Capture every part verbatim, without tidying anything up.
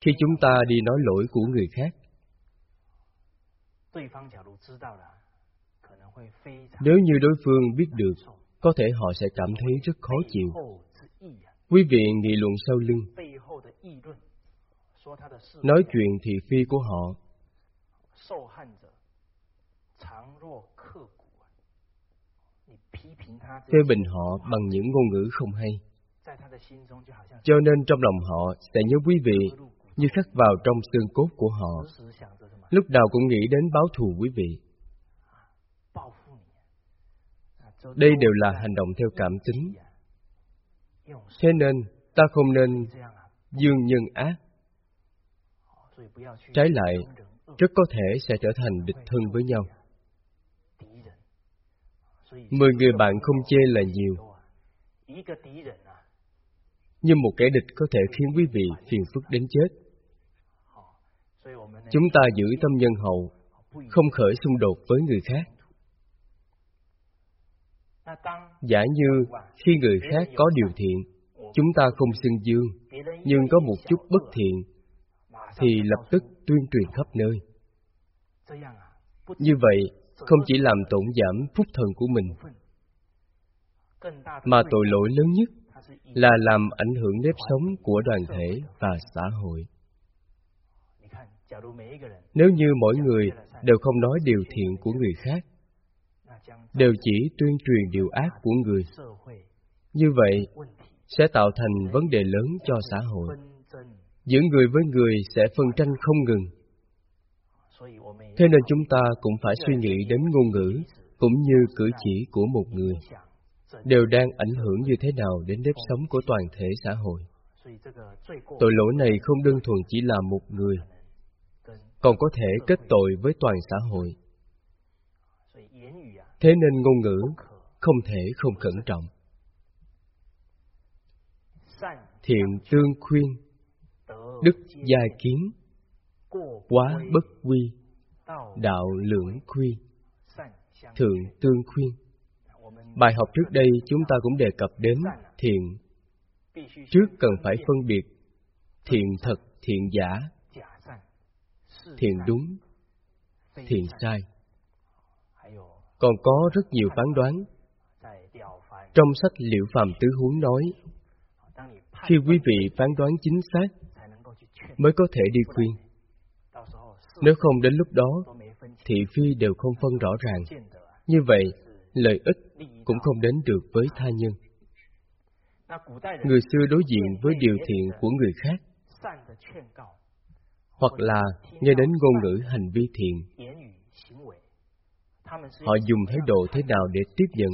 Khi chúng ta đi nói lỗi của người khác, nếu như đối phương biết được, có thể họ sẽ cảm thấy rất khó chịu. Quý vị nghị luận sau lưng, nói chuyện thị phi của họ, phê bình họ bằng những ngôn ngữ không hay. Cho nên trong lòng họ sẽ nhớ quý vị như khắc vào trong xương cốt của họ, lúc nào cũng nghĩ đến báo thù quý vị. Đây đều là hành động theo cảm tính. Thế nên, ta không nên dương nhân ác. Trái lại, rất có thể sẽ trở thành địch thân với nhau. Mười người bạn không chê là nhiều, nhưng một kẻ địch có thể khiến quý vị phiền phức đến chết. Chúng ta giữ tâm nhân hậu, không khởi xung đột với người khác. Giả như khi người khác có điều thiện, chúng ta không xưng dương, nhưng có một chút bất thiện, thì lập tức tuyên truyền khắp nơi. Như vậy, không chỉ làm tổn giảm phúc thần của mình, mà tội lỗi lớn nhất là làm ảnh hưởng nếp sống của đoàn thể và xã hội. Nếu như mỗi người đều không nói điều thiện của người khác, đều chỉ tuyên truyền điều ác của người, như vậy sẽ tạo thành vấn đề lớn cho xã hội. Giữa người với người sẽ phân tranh không ngừng. Thế nên chúng ta cũng phải suy nghĩ đến ngôn ngữ cũng như cử chỉ của một người đều đang ảnh hưởng như thế nào đến nếp sống của toàn thể xã hội. Tội lỗi này không đơn thuần chỉ là một người, còn có thể kết tội với toàn xã hội. Thế nên ngôn ngữ không thể không cẩn trọng. Thiện tương khuyên, đức giai kiến, quá bất quy, đạo lưỡng khuyên, thượng tương khuyên. Bài học trước đây chúng ta cũng đề cập đến thiện. Trước cần phải phân biệt thiện thật, thiện giả, thiện đúng, thiện sai. Còn có rất nhiều phán đoán. Trong sách Liễu Phàm Tứ Huống nói, khi quý vị phán đoán chính xác mới có thể đi khuyên. Nếu không đến lúc đó, thị phi đều không phân rõ ràng. Như vậy, lợi ích cũng không đến được với tha nhân. Người xưa đối diện với điều thiện của người khác, hoặc là nghe đến ngôn ngữ hành vi thiện, họ dùng thái độ thế nào để tiếp nhận?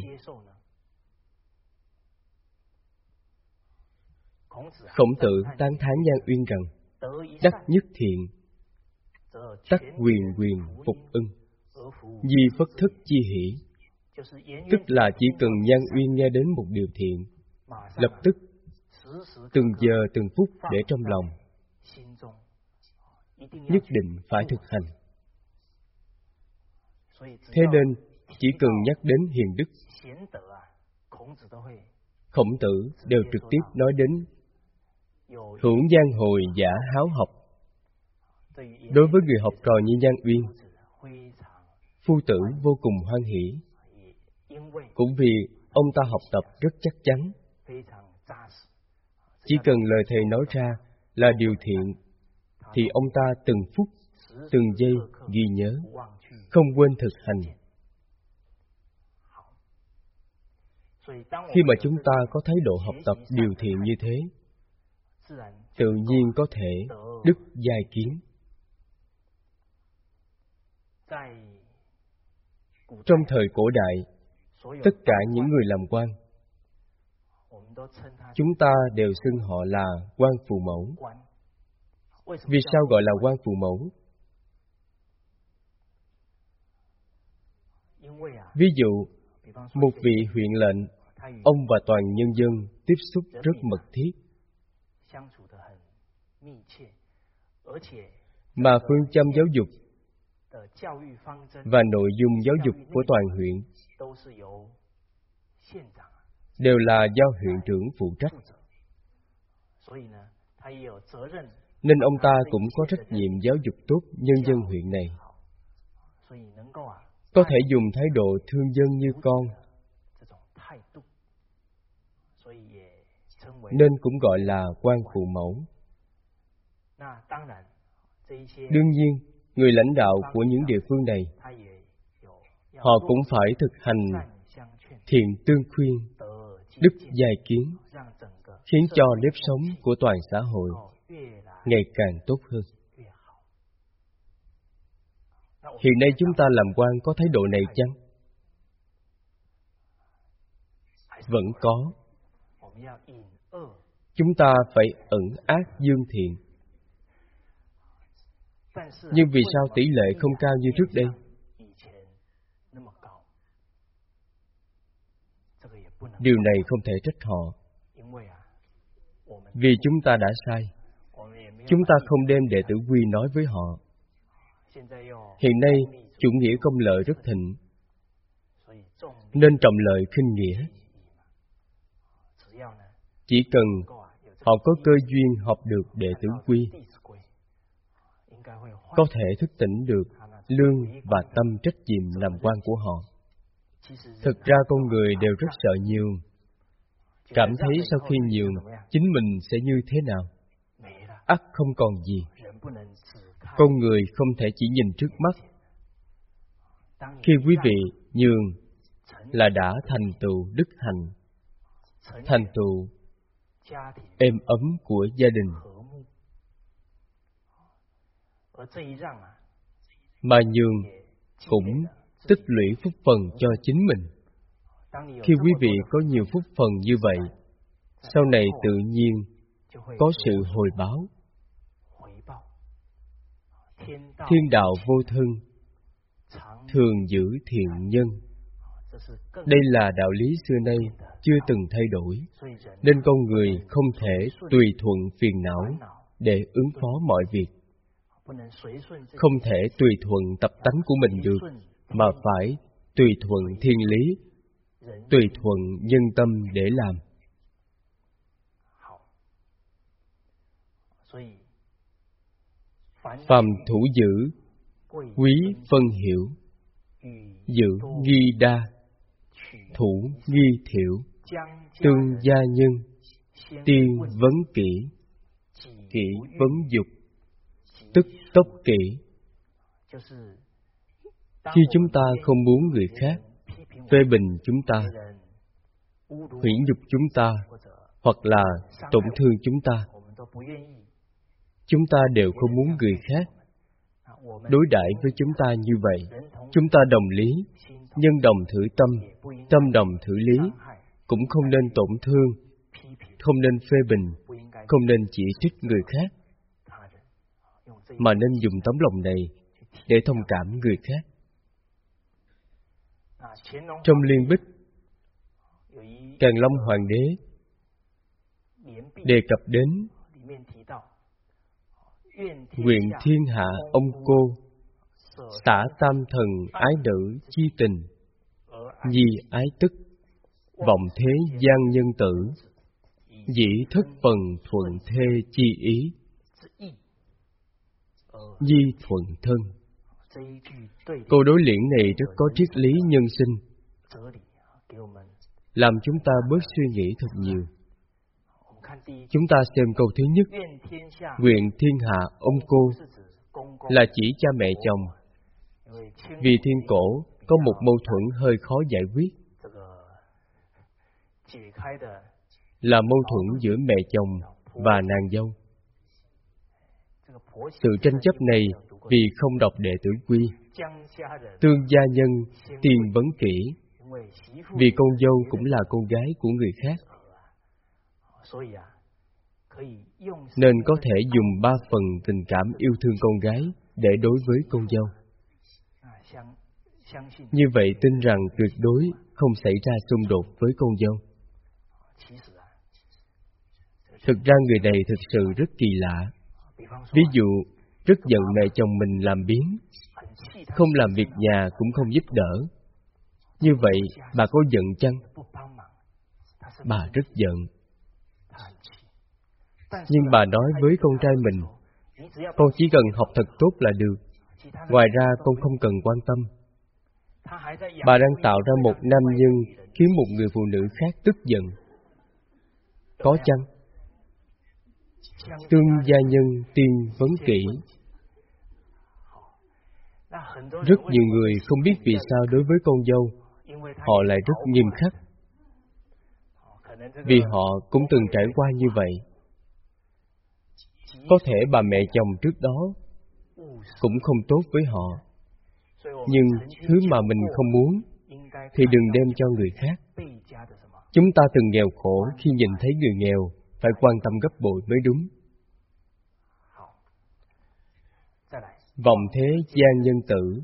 Khổng Tử tán thán Nhan Uyên rằng, đắc nhất thiện, tắc quyền quyền phục ưng, di phất thức chi hỷ. Tức là chỉ cần Nhan Uyên nghe đến một điều thiện, lập tức từng giờ từng phút để trong lòng, nhất định phải thực hành. Thế nên chỉ cần nhắc đến hiền đức, Khổng Tử đều trực tiếp nói đến hữu giang hồi giả háo học. Đối với người học trò như Nhan Uyên, phu tử vô cùng hoan hỷ, cũng vì ông ta học tập rất chắc chắn. Chỉ cần lời thầy nói ra là điều thiện, thì ông ta từng phút, từng giây ghi nhớ, không quên thực hành. Khi mà chúng ta có thái độ học tập điều thiện như thế, tự nhiên có thể đức giai kiến. Trong thời cổ đại, tất cả những người làm quan, chúng ta đều xưng họ là quan phụ mẫu. Vì sao gọi là quan phụ mẫu? Ví dụ, một vị huyện lệnh, ông và toàn nhân dân tiếp xúc rất mật thiết, mà phương châm giáo dục và nội dung giáo dục của toàn huyện đều là do huyện trưởng phụ trách. nên ông ta cũng có trách nhiệm giáo dục tốt nhân dân huyện này. Có thể dùng thái độ thương dân như con, nên cũng gọi là quan phụ mẫu. Đương nhiên, người lãnh đạo của những địa phương này, họ cũng phải thực hành thiện tương khuyên, đức giai kiến, khiến cho nếp sống của toàn xã hội ngày càng tốt hơn. Hiện nay chúng ta làm quan có thái độ này chăng? Vẫn có. Chúng ta phải ẩn ác dương thiện. Nhưng vì sao tỷ lệ không cao như trước đây? Điều này không thể trách họ, vì chúng ta đã sai. Chúng ta không đem đệ tử quy nói với họ. Hiện nay chủ nghĩa công lợi rất thịnh, nên trọng lợi khinh nghĩa. Chỉ cần họ có cơ duyên học được đệ tử quy, có thể thức tỉnh được lương và tâm trách nhiệm làm quan của họ. Thực ra con người đều rất sợ nhường, cảm thấy sau khi nhường, chính mình sẽ như thế nào? Ắt không còn gì. Con người không thể chỉ nhìn trước mắt. Khi quý vị nhường là đã thành tựu đức hạnh, thành tựu êm ấm của gia đình. Mà nhường cũng tích lũy phúc phần cho chính mình. Khi quý vị có nhiều phúc phần như vậy, sau này tự nhiên có sự hồi báo. Thiên đạo vô thân, thường giữ thiện nhân. Đây là đạo lý xưa nay chưa từng thay đổi, nên con người không thể tùy thuận phiền não để ứng phó mọi việc. Không thể tùy thuận tập tánh của mình được, mà phải tùy thuận thiên lý, tùy thuận nhân tâm để làm. Phàm thủ giữ, quý phân hiểu, giữ nghi đa, thủ nghi thiểu, tương gia nhân, tiên vấn kỹ, kỹ vấn dục, tức tốc kỹ. Khi chúng ta không muốn người khác phê bình chúng ta, hủy nhục chúng ta, hoặc là tổn thương chúng ta, chúng ta đều không muốn người khác đối đãi với chúng ta như vậy. Chúng ta đồng lý, nhân đồng thử tâm, tâm đồng thử lý, cũng không nên tổn thương, không nên phê bình, không nên chỉ trích người khác, mà nên dùng tấm lòng này để thông cảm người khác. Trong Liên Bích, Càn Long Hoàng đế đề cập đến nguyện thiên hạ ông cô, xả tam thần ái nữ chi tình, nhi ái tức, vọng thế gian nhân tử, dĩ thất phần thuận thê chi ý, nhi thuận thân. Câu đối liễn này rất có triết lý nhân sinh, làm chúng ta bớt suy nghĩ thật nhiều. Chúng ta xem câu thứ nhất, nguyện thiên hạ ông cô, là chỉ cha mẹ chồng. Vì thiên cổ có một mâu thuẫn hơi khó giải quyết, là mâu thuẫn giữa mẹ chồng và nàng dâu. Sự tranh chấp này vì không đọc đệ tử quy. Tương gia nhân tiền vấn kỹ, vì con dâu cũng là con gái của người khác, nên có thể dùng ba phần tình cảm yêu thương con gái để đối với con dâu. Như vậy tin rằng tuyệt đối không xảy ra xung đột với con dâu. Thực ra người này thực sự rất kỳ lạ. Ví dụ, rất giận mẹ chồng mình làm biếng, không làm việc nhà cũng không giúp đỡ. Như vậy, bà có giận chăng? Bà rất giận. Nhưng bà nói với con trai mình, Con chỉ cần học thật tốt là được. Ngoài ra con không cần quan tâm. Bà đang tạo ra một nam nhân khiến một người phụ nữ khác tức giận. Có chăng? Tương gia nhân tiên vấn kỹ. Rất nhiều người không biết vì sao đối với con dâu họ lại rất nghiêm khắc. Vì họ cũng từng trải qua như vậy. Có thể bà mẹ chồng trước đó cũng không tốt với họ, nhưng thứ mà mình không muốn thì đừng đem cho người khác. Chúng ta từng nghèo khổ, khi nhìn thấy người nghèo phải quan tâm gấp bội mới đúng. Vọng thế gian nhân tử,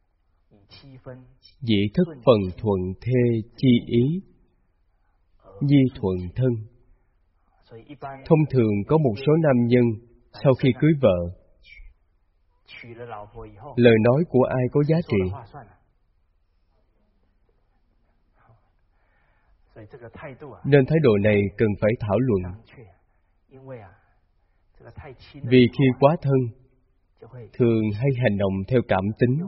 dĩ thất phần thuận thê chi ý, nhi thuận thân. Thông thường có một số nam nhân sau khi cưới vợ, lời nói của ai có giá trị. Nên thái độ này cần phải thảo luận. Vì khi quá thân, thường hay hành động theo cảm tính.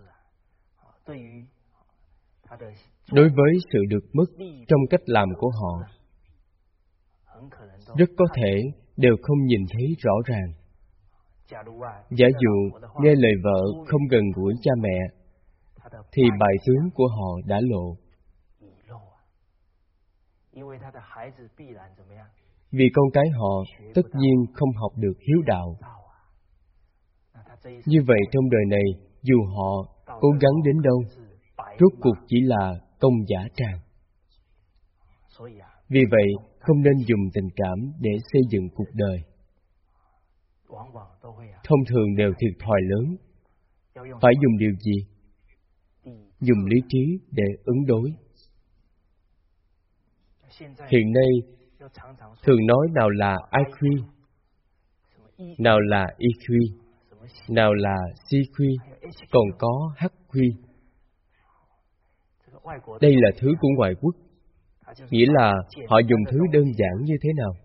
Đối với sự được mất trong cách làm của họ, rất có thể đều không nhìn thấy rõ ràng. Giả dụ nghe lời vợ không gần gũi cha mẹ, thì bài tướng của họ đã lộ. Vì con cái họ tất nhiên không học được hiếu đạo. Như vậy trong đời này, dù họ cố gắng đến đâu, rốt cuộc chỉ là công giả tràng. Vì vậy, không nên dùng tình cảm để xây dựng cuộc đời. Thông thường đều thiệt thòi lớn. Phải dùng điều gì? Dùng lý trí để ứng đối. Hiện nay, thường nói nào là I Q, nào là E Q, nào là C Q, còn có H Q. Đây là thứ của ngoại quốc, nghĩa là họ dùng thứ đơn giản như thế nào?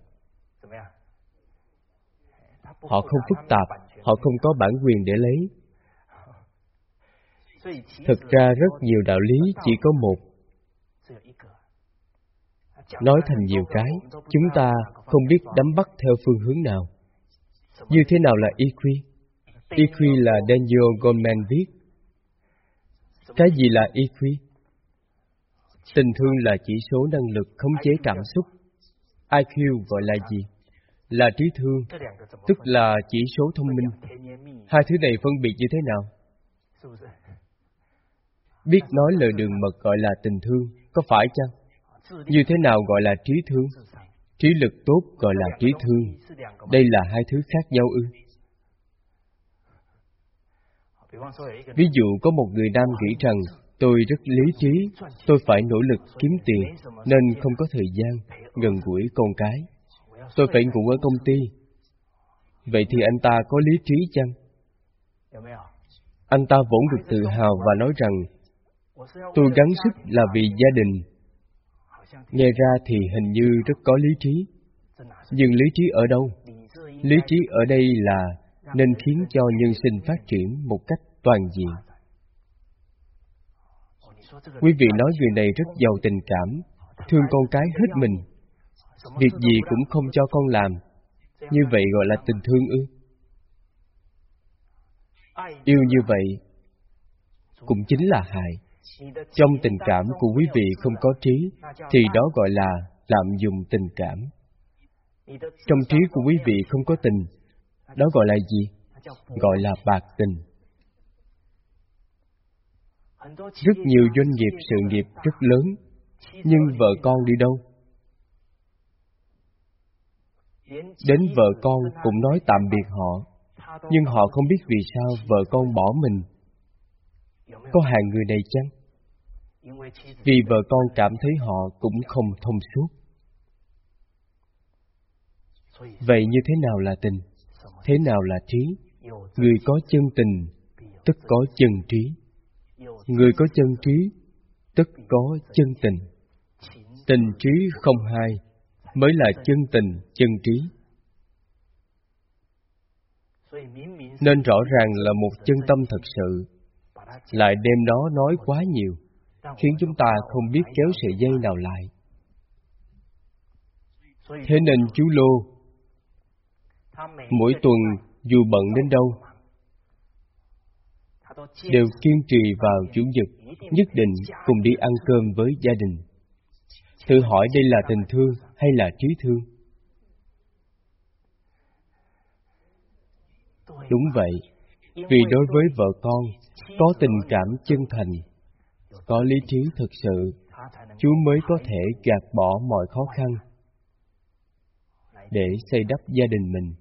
Họ không phức tạp, họ không có bản quyền để lấy. Thực ra rất nhiều đạo lý chỉ có một. Nói thành nhiều cái, chúng ta không biết đắm bắt theo phương hướng nào. Như thế nào là E Q? E Q là Daniel Goleman viết. Cái gì là E Q? Tình thương là chỉ số năng lực khống chế cảm xúc. I Q gọi là gì? Là trí thương, tức là chỉ số thông minh. Hai thứ này phân biệt như thế nào? Biết nói lời đường mật gọi là tình thương, có phải chăng? Như thế nào gọi là trí thương? Trí lực tốt gọi là trí thương. Đây là hai thứ khác nhau ư? Ví dụ có một người nam nghĩ rằng tôi rất lý trí, tôi phải nỗ lực kiếm tiền, nên không có thời gian gần gũi con cái. Tôi phải ngủ ở công ty. Vậy thì anh ta có lý trí chăng? Anh ta vẫn được tự hào và nói rằng tôi gắng sức là vì gia đình. Nghe ra thì hình như rất có lý trí. Nhưng lý trí ở đâu? Lý trí ở đây là nên khiến cho nhân sinh phát triển một cách toàn diện. Quý vị nói người này rất giàu tình cảm, thương con cái hết mình, việc gì cũng không cho con làm. Như vậy gọi là tình thương ư? Yêu như vậy cũng chính là hại. Trong tình cảm của quý vị không có trí, thì đó gọi là lạm dụng tình cảm. Trong trí của quý vị không có tình, đó gọi là gì? Gọi là bạc tình. Rất nhiều doanh nghiệp sự nghiệp rất lớn, nhưng vợ con đi đâu? Đến vợ con cũng nói tạm biệt họ, nhưng họ không biết vì sao vợ con bỏ mình. Có hạng người này chăng? Vì vợ con cảm thấy họ cũng không thông suốt. Vậy như thế nào là tình? Thế nào là trí? Người có chân tình, tức có chân trí. Người có chân trí, tức có chân tình. Tình trí không hai, mới là chân tình, chân trí. Nên rõ ràng là một chân tâm thật sự, lại đem nó nói quá nhiều, khiến chúng ta không biết kéo sợi dây nào lại. Thế nên chú Lô mỗi tuần dù bận đến đâu đều kiên trì vào Chủ nhật nhất định cùng đi ăn cơm với gia đình. Tự hỏi đây là tình thương hay là trí thương? Đúng vậy, vì đối với vợ con có tình cảm chân thành, có lý trí thực sự, Chúa mới có thể gạt bỏ mọi khó khăn để xây đắp gia đình mình.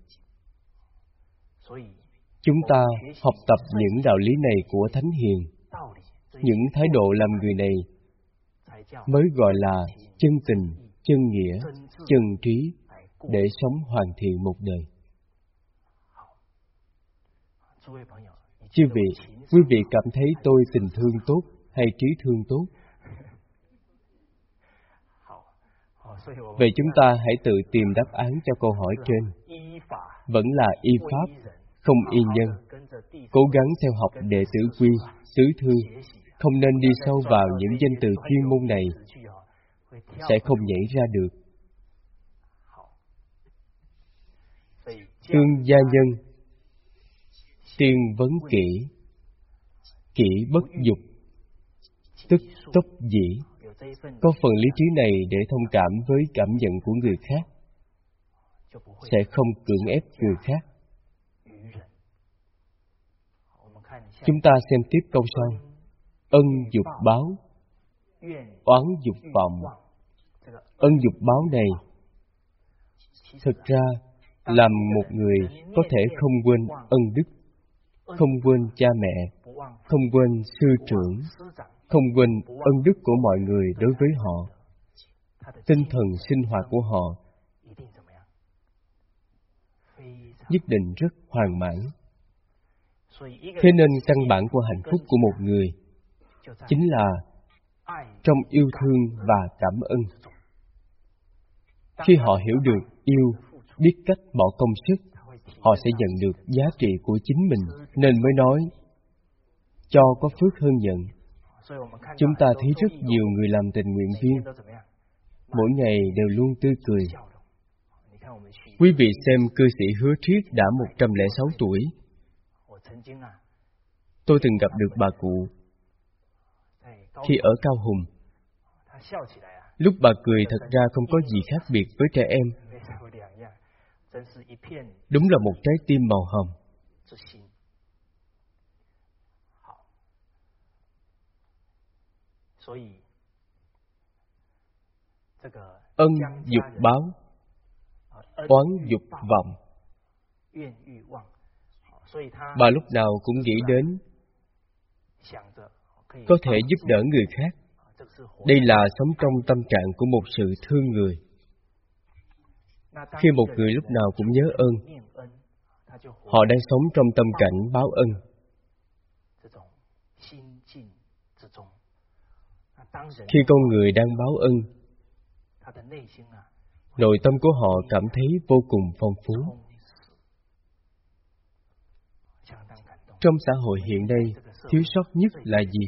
Chúng ta học tập những đạo lý này của Thánh Hiền, những thái độ làm người này mới gọi là chân tình, chân nghĩa, chân trí để sống hoàn thiện một đời. Chư vị, quý vị cảm thấy tôi tình thương tốt hay trí thương tốt? Vậy chúng ta hãy tự tìm đáp án cho câu hỏi trên. Vẫn là y pháp, không y nhân. Cố gắng theo học đệ tử quy, tứ thư, không nên đi sâu vào những danh từ chuyên môn này, sẽ không nhảy ra được. Tương gia nhân, tiên vấn kỹ, kỹ bất dục, tức tốc dĩ. Có phần lý trí này để thông cảm với cảm nhận của người khác, sẽ không cưỡng ép người khác. Chúng ta xem tiếp câu sau. Ân dục báo, oán dục vọng. Ân dục báo này thực ra làm một người có thể không quên ân đức, không quên cha mẹ, không quên sư trưởng, không quên ân đức của mọi người đối với họ. Tinh thần sinh hoạt của họ nhất định rất hoàn mãn. Thế nên căn bản của hạnh phúc của một người chính là trong yêu thương và cảm ơn. Khi họ hiểu được yêu, biết cách bỏ công sức, họ sẽ nhận được giá trị của chính mình, nên mới nói cho có phước hơn nhận. Chúng ta thấy rất nhiều người làm tình nguyện viên, mỗi ngày đều luôn tươi cười. Quý vị xem cư sĩ Hứa Triết đã một trăm lẻ sáu tuổi. Tôi từng gặp được bà cụ khi ở Cao Hùng. Lúc bà cười thật ra không có gì khác biệt với trẻ em. Đúng là một trái tim màu hồng. Ân dục báo, oán dục vọng. Bà lúc nào cũng nghĩ đến có thể giúp đỡ người khác. Đây là sống trong tâm trạng của một sự thương người. Khi một người lúc nào cũng nhớ ơn, họ đang sống trong tâm cảnh báo ân. Khi con người đang báo ân, nội tâm của họ cảm thấy vô cùng phong phú. Trong xã hội hiện nay, thiếu sót nhất là gì?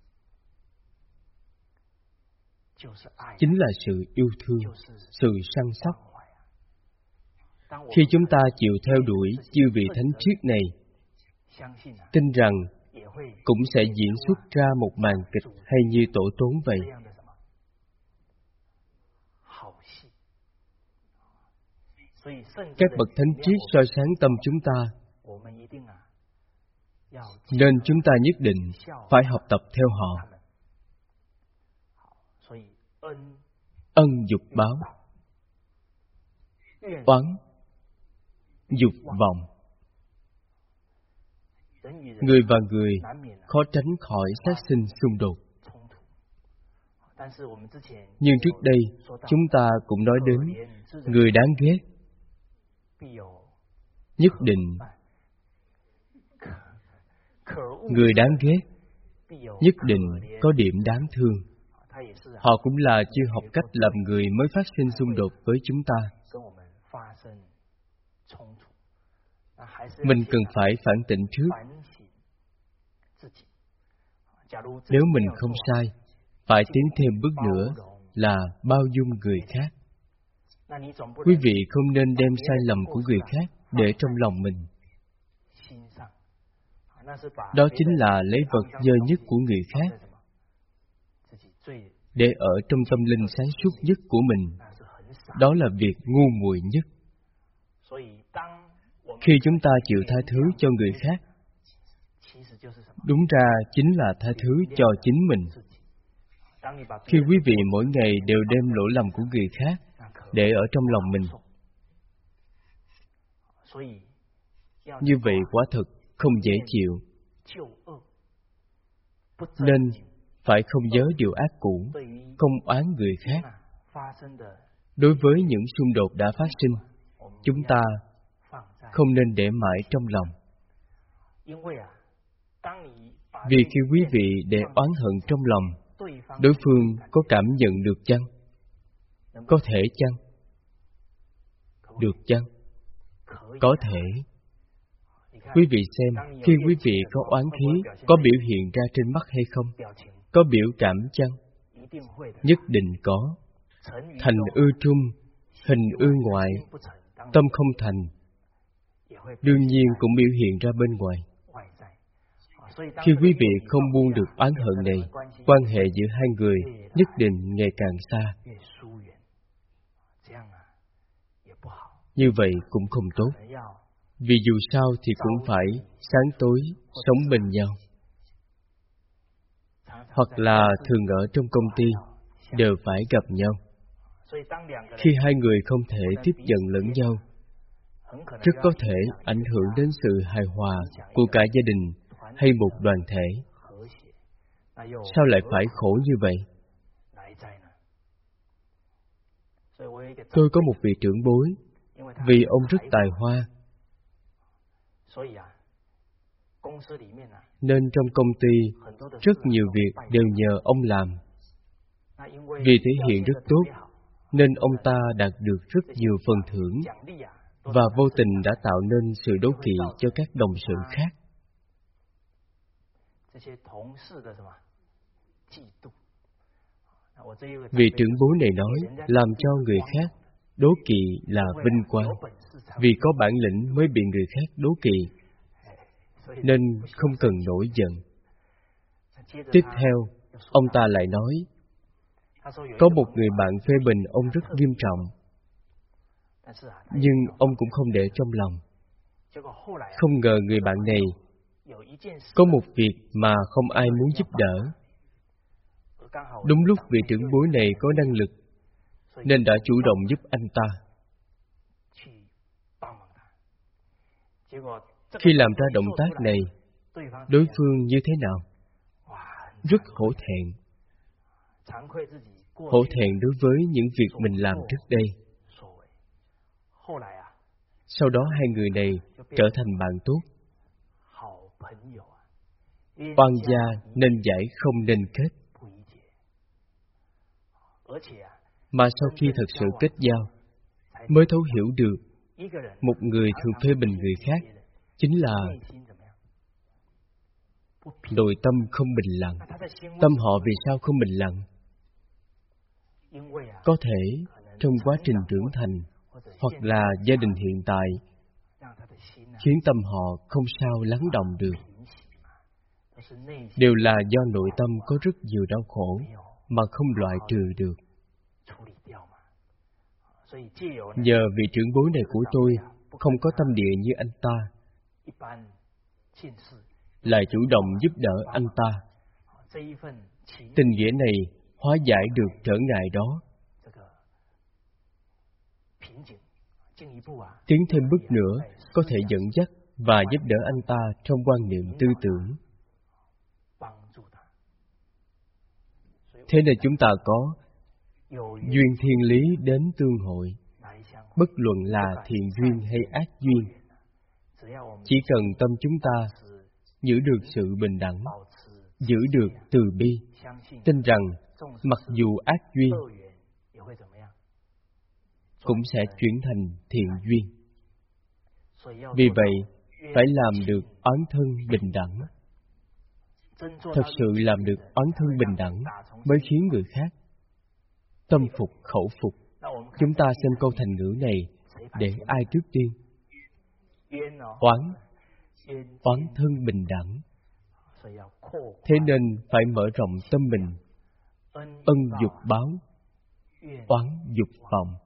Chính là sự yêu thương, sự săn sóc. Khi chúng ta chịu theo đuổi chư vị thánh triết này, tin rằng cũng sẽ diễn xuất ra một màn kịch hay như tổ tốn vậy. Các bậc thánh triết soi sáng tâm chúng ta, nên chúng ta nhất định phải học tập theo họ. Ân dục báo, oán dục vọng. Người và người khó tránh khỏi phát sinh xung đột. Nhưng trước đây, chúng ta cũng nói đến người đáng ghét nhất định, người đáng ghét nhất định có điểm đáng thương. Họ cũng là chưa học cách làm người mới phát sinh xung đột với chúng ta. mình cần phải phản tỉnh trước. Nếu mình không sai, phải tiến thêm bước nữa là bao dung người khác. Quý vị không nên đem sai lầm của người khác để trong lòng mình. Đó chính là lấy vật dơ nhất của người khác để ở trong tâm linh sáng suốt nhất của mình. Đó là việc ngu muội nhất. Khi chúng ta chịu tha thứ cho người khác, đúng ra chính là tha thứ cho chính mình. Khi quý vị mỗi ngày đều đem lỗi lầm của người khác để ở trong lòng mình, như vậy quả thật không dễ chịu. Nên phải không nhớ điều ác cũ, không oán người khác. Đối với những xung đột đã phát sinh, chúng ta không nên để mãi trong lòng. Vì khi quý vị để oán hận trong lòng, đối phương có cảm nhận được chăng? Có thể chăng? Được chăng? Có thể. Quý vị xem, khi quý vị có oán khí, có biểu hiện ra trên mắt hay không? Có biểu cảm chăng? Nhất định có. Thành ư trung, hình ư ngoại, tâm không thành, đương nhiên cũng biểu hiện ra bên ngoài. Khi quý vị không buông được oán hận này, quan hệ giữa hai người nhất định ngày càng xa. Như vậy cũng không tốt. Vì dù sao thì cũng phải sáng tối sống bên nhau. Hoặc là thường ở trong công ty đều phải gặp nhau. Khi hai người không thể tiếp nhận lẫn nhau, rất có thể ảnh hưởng đến sự hài hòa của cả gia đình hay một đoàn thể. Sao lại phải khổ như vậy? Tôi có một vị trưởng bối, vì ông rất tài hoa, nên trong công ty rất nhiều việc đều nhờ ông làm. Vì thể hiện rất tốt, nên ông ta đạt được rất nhiều phần thưởng, và vô tình đã tạo nên sự đố kỵ cho các đồng sự khác. Vị trưởng bối này nói, làm cho người khác đố kỵ là vinh quang, vì có bản lĩnh mới bị người khác đố kỵ, nên không cần nổi giận. Tiếp theo, ông ta lại nói, có một người bạn phê bình ông rất nghiêm trọng, nhưng ông cũng không để trong lòng. Không ngờ người bạn này có một việc mà không ai muốn giúp đỡ. Đúng lúc vị trưởng bối này có năng lực, nên đã chủ động giúp anh ta. Khi làm ra động tác này, đối phương như thế nào? Rất hổ thẹn. Hổ thẹn đối với những việc mình làm trước đây. Sau đó hai người này trở thành bạn tốt. Oan gia nên giải không nên kết. Mà sau khi thật sự kết giao, mới thấu hiểu được một người thường phê bình người khác chính là nội tâm không bình lặng. Tâm họ vì sao không bình lặng? Có thể trong quá trình trưởng thành, hoặc là gia đình hiện tại, khiến tâm họ không sao lắng động được. Đều là do nội tâm có rất nhiều đau khổ mà không loại trừ được. Nhờ vị trưởng bối này của tôi không có tâm địa như anh ta, lại chủ động giúp đỡ anh ta. Tình nghĩa này hóa giải được trở ngại đó. Tiến thêm bước nữa, có thể dẫn dắt và giúp đỡ anh ta trong quan niệm tư tưởng. Thế nên chúng ta có duyên thiên lý đến tương hội. Bất luận là thiện duyên hay ác duyên, chỉ cần tâm chúng ta giữ được sự bình đẳng, giữ được từ bi, tin rằng mặc dù ác duyên cũng sẽ chuyển thành thiện duyên. Vì vậy, phải làm được oán thân bình đẳng. Thật sự làm được oán thân bình đẳng mới khiến người khác tâm phục khẩu phục. Chúng ta xem câu thành ngữ này để ai trước tiên? Oán, oán thân bình đẳng. Thế nên phải mở rộng tâm mình. Ân dục báo, oán dục vọng.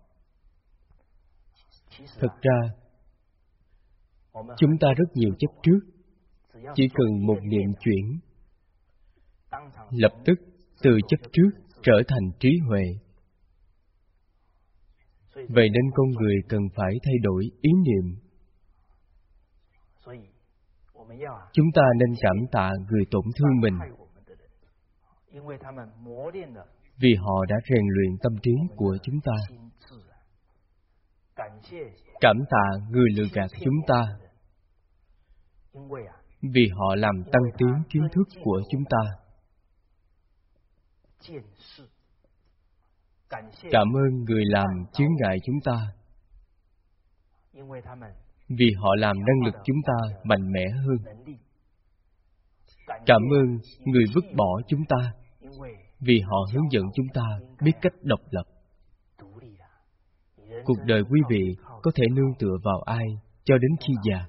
Thực ra, chúng ta rất nhiều chấp trước. Chỉ cần một niệm chuyển, lập tức từ chấp trước trở thành trí huệ. Vậy nên con người cần phải thay đổi ý niệm. Chúng ta nên cảm tạ người tổn thương mình, vì họ đã rèn luyện tâm trí của chúng ta. Cảm tạ người lừa gạt chúng ta, vì họ làm tăng tiến kiến thức của chúng ta. Cảm ơn người làm chướng ngại chúng ta, vì họ làm năng lực chúng ta mạnh mẽ hơn. Cảm ơn người vứt bỏ chúng ta, vì họ hướng dẫn chúng ta biết cách độc lập. Cuộc đời quý vị có thể nương tựa vào ai cho đến khi già?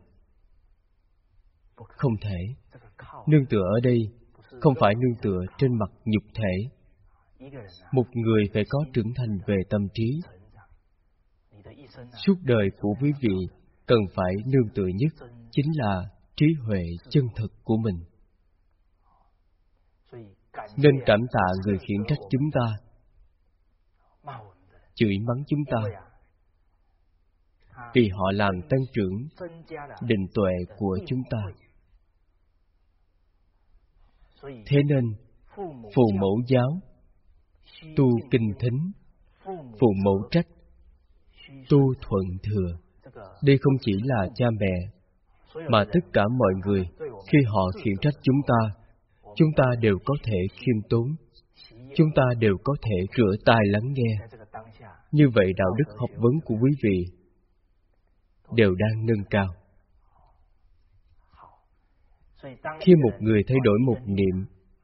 Không thể. Nương tựa ở đây không phải nương tựa trên mặt nhục thể. Một người phải có trưởng thành về tâm trí. Suốt đời của quý vị cần phải nương tựa nhất chính là trí huệ chân thực của mình. Nên cảm tạ người khiển trách chúng ta, chửi mắng chúng ta, vì họ làm tăng trưởng định tuệ của chúng ta. Thế nên, phụ mẫu giáo, tu kinh thính, phụ mẫu trách, tu thuận thừa. Đây không chỉ là cha mẹ, mà tất cả mọi người, khi họ khiển trách chúng ta, chúng ta đều có thể khiêm tốn, chúng ta đều có thể rửa tai lắng nghe. Như vậy đạo đức học vấn của quý vị đều đang nâng cao. Khi một người thay đổi một niệm,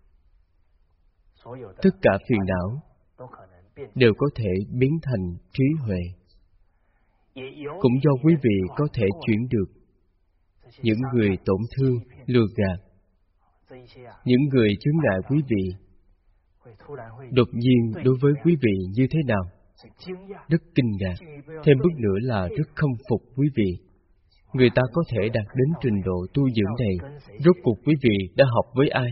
tất cả phiền não đều có thể biến thành trí huệ. Cũng do quý vị có thể chuyển được những người tổn thương, lừa gạt, những người chướng ngại quý vị, đột nhiên đối với quý vị như thế nào? Rất kinh ngạc. Thêm bước nữa là rất khâm phục quý vị. Người ta có thể đạt đến trình độ tu dưỡng này, rốt cuộc quý vị đã học với ai?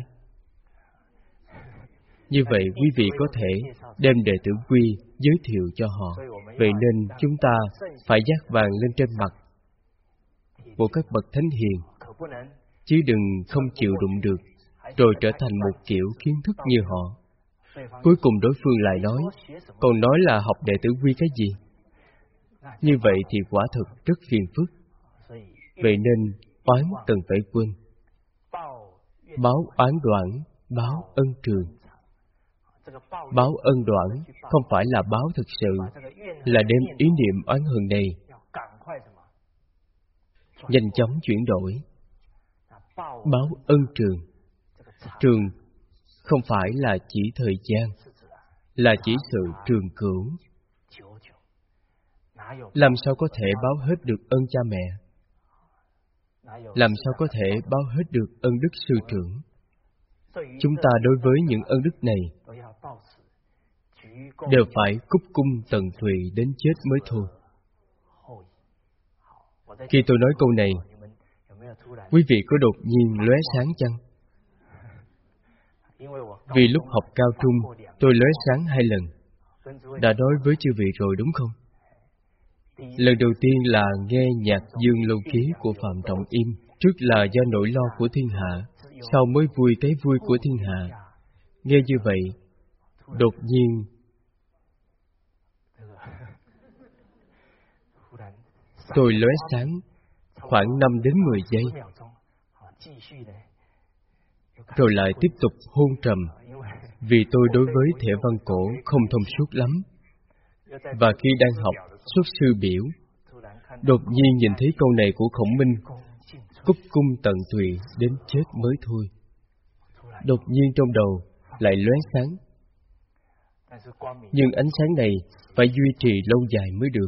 Như vậy quý vị có thể đem đệ tử quy giới thiệu cho họ. Vậy nên chúng ta phải dát vàng lên trên mặt của các bậc thánh hiền, chứ đừng không chịu đụng được, rồi trở thành một kiểu kiến thức như họ. Cuối cùng đối phương lại nói, còn nói là học đệ tử quy cái gì? Như vậy thì quả thực rất phiền phức. Vậy nên oán cần phải quên. Báo oán đoạn, báo ân trường. Báo ân đoạn không phải là báo thực sự, là đem ý niệm oán hận này nhanh chóng chuyển đổi. Báo ân trường. Trường không phải là chỉ thời gian, là chỉ sự trường cửu. Làm sao có thể báo hết được ơn cha mẹ? Làm sao có thể báo hết được ân đức sư trưởng? Chúng ta đối với những ân đức này đều phải cúc cung tận tụy đến chết mới thôi. Khi tôi nói câu này, quý vị có đột nhiên lóe sáng chăng? Vì lúc học cao trung, tôi lóe sáng hai lần. Đã nói với chư vị rồi đúng không? Lần đầu tiên là nghe nhạc Dương Lâu Ký của Phạm Trọng Im. Trước là do nỗi lo của thiên hạ, sau mới vui cái vui của thiên hạ. Nghe như vậy, đột nhiên tôi lóe sáng khoảng năm đến mười giây, rồi lại tiếp tục hôn trầm, vì tôi đối với thể văn cổ không thông suốt lắm. Và khi đang học xuất sư biểu, Đột nhiên nhìn thấy câu này của Khổng Minh, cúc cung tận tụy đến chết mới thôi. Đột nhiên trong đầu lại lóe sáng. Nhưng ánh sáng này phải duy trì lâu dài mới được.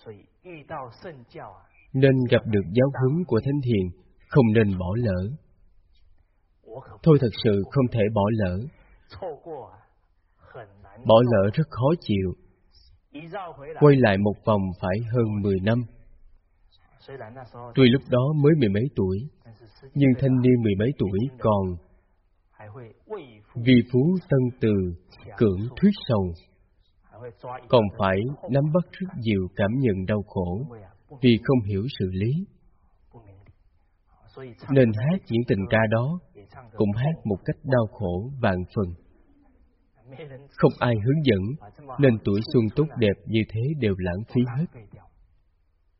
Nên gặp được giáo huấn của Thánh Hiền, không nên bỏ lỡ. Thôi thật sự không thể bỏ lỡ. Bỏ lỡ rất khó chịu. Quay lại một vòng phải hơn mười năm. Tuy lúc đó mới mười mấy tuổi, nhưng thanh niên mười mấy tuổi còn vì phú tân từ, cưỡng thuyết sầu, còn phải nắm bắt rất nhiều cảm nhận đau khổ vì không hiểu sự lý. Nên hát những tình ca đó cũng hát một cách đau khổ vạn phần. Không ai hướng dẫn, nên tuổi xuân tốt đẹp như thế đều lãng phí hết.